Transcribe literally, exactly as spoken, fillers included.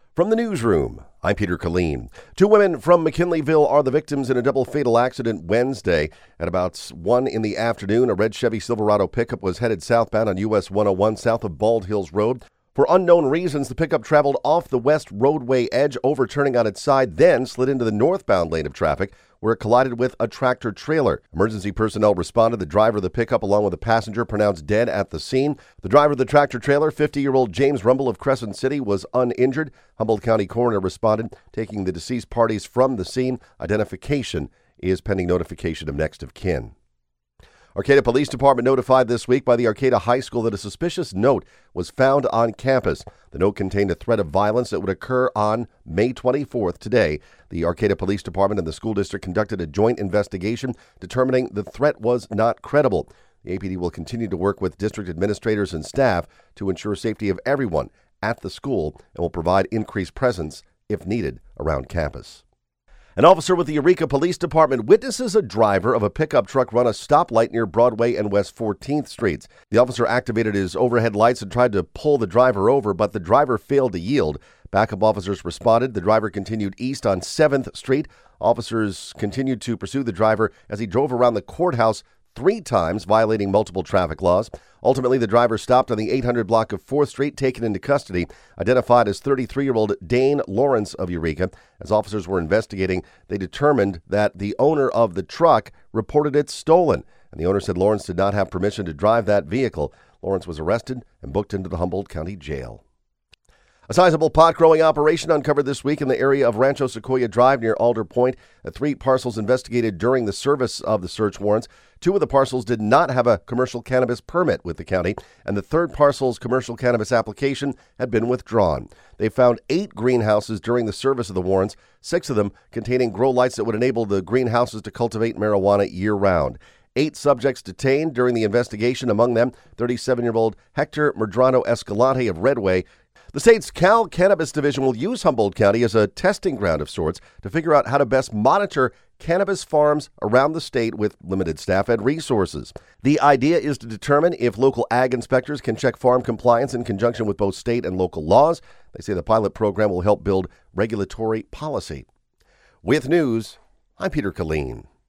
From the newsroom, I'm Peter Killeen. Two women from McKinleyville are the victims in a double fatal accident Wednesday. At about one in the afternoon, a red Chevy Silverado pickup was headed southbound on U S one oh one south of Bald Hills Road. For unknown reasons, the pickup traveled off the west roadway edge, overturning on its side, then slid into the northbound lane of traffic, where it collided with a tractor trailer. Emergency personnel responded. The driver of the pickup, along with a passenger, pronounced dead at the scene. The driver of the tractor trailer, fifty-year-old James Rumble of Crescent City, was uninjured. Humboldt County coroner responded, taking the deceased parties from the scene. Identification is pending notification of next of kin. Arcata Police Department notified this week by the Arcata High School that a suspicious note was found on campus. The note contained a threat of violence that would occur on May twenty-fourth, today. The Arcata Police Department and the school district conducted a joint investigation, determining the threat was not credible. The A P D will continue to work with district administrators and staff to ensure safety of everyone at the school and will provide increased presence, if needed, around campus. An officer with the Eureka Police Department witnesses a driver of a pickup truck run a stoplight near Broadway and West fourteenth Streets. The officer activated his overhead lights and tried to pull the driver over, but the driver failed to yield. Backup officers responded. The driver continued east on seventh Street. Officers continued to pursue the driver as he drove around the courthouse three times, violating multiple traffic laws. Ultimately, the driver stopped on the eight hundred block of fourth Street, taken into custody, identified as thirty-three-year-old Dane Lawrence of Eureka. As officers were investigating, they determined that the owner of the truck reported it stolen, and the owner said Lawrence did not have permission to drive that vehicle. Lawrence was arrested and booked into the Humboldt County Jail. A sizable pot-growing operation uncovered this week in the area of Rancho Sequoia Drive near Alder Point. The three parcels investigated during the service of the search warrants. Two of the parcels did not have a commercial cannabis permit with the county, and the third parcel's commercial cannabis application had been withdrawn. They found eight greenhouses during the service of the warrants, six of them containing grow lights that would enable the greenhouses to cultivate marijuana year-round. Eight subjects detained during the investigation, among them thirty-seven-year-old Hector Medrano Escalante of Redway. The state's Cal Cannabis Division will use Humboldt County as a testing ground of sorts to figure out how to best monitor cannabis farms around the state with limited staff and resources. The idea is to determine if local ag inspectors can check farm compliance in conjunction with both state and local laws. They say the pilot program will help build regulatory policy. With news, I'm Peter Killeen.